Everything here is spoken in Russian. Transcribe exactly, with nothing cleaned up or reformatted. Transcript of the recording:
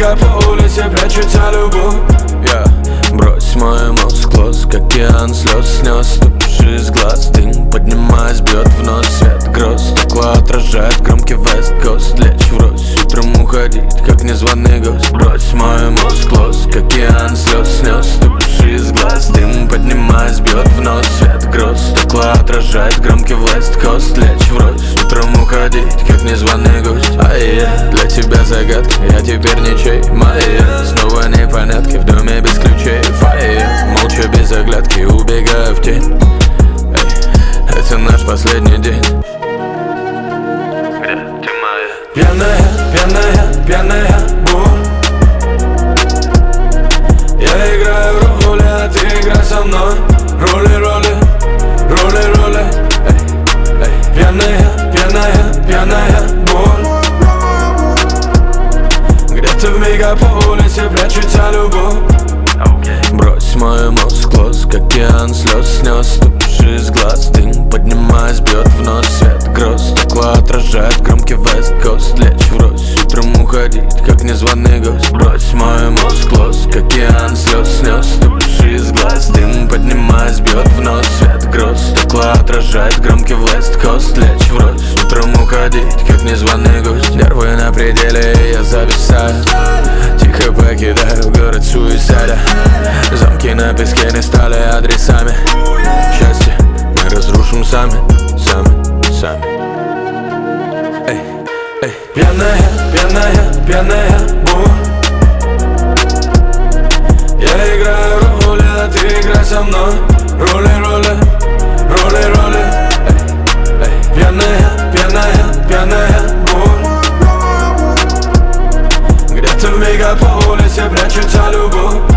мегаполисе прячется любовь. Yeah. Брось мой мозг, лос, как океан слез. Снес туши из глаз, дым поднимаясь, бьет в нос свет гроз. Стекло отражает громкий вест-кост. Лечь врозь, утром уходить, как незваный гость. Брось мой мозг, лос, как океан слез. Снес туши из глаз, дым поднимаясь, бьет в нос свет гроз. Стекло отражает громкий вест-кост. Лечь врозь, утром уходить, как незваный гость. Ай-я, для тебя загадка, я теперь ничей. Моя, снова непонятки в доме без ключей. Фая, молча без оглядки, убегаю в тень. Эй, это наш последний день. Где ты моя? Пьяная, пьяная, пьяная боль. Я играю роли, а ты играй со мной. Роли, роли, роли, роли. Эй, эй. Пьяная, пьяная, пьяная боль. Где-то в мегаполисе прячется любовь. Брось мой мозг, лос, как океан слез. Снес туши из глаз, дым поднимаясь, бьет в нос свет гроз. Стекло отражает громкий вест-кост. Лечь врозь, утром уходить, как незваный гость. Брось мой мозг, лос, как океан слез. Снес туши из глаз, дым поднимаясь, бьет в нос свет гроз. Стекло отражает громкий вест-кост. Лечь врозь, утром уходить, как незваный гость. Нервы на пределе, я зависаю. Тихо покидаю город суисайда. Замки на песке не стали адресами. Счастье мы разрушим сами, сами, сами. Эй, эй. Пьяная, пьяная, пьяная боль. Я играю роли, а ты играй со мной. Роли, роли, роли, роли. Эй, эй. Пьяная, пьяная, пьяная боль. Где-то в мегаполисе прячется любовь.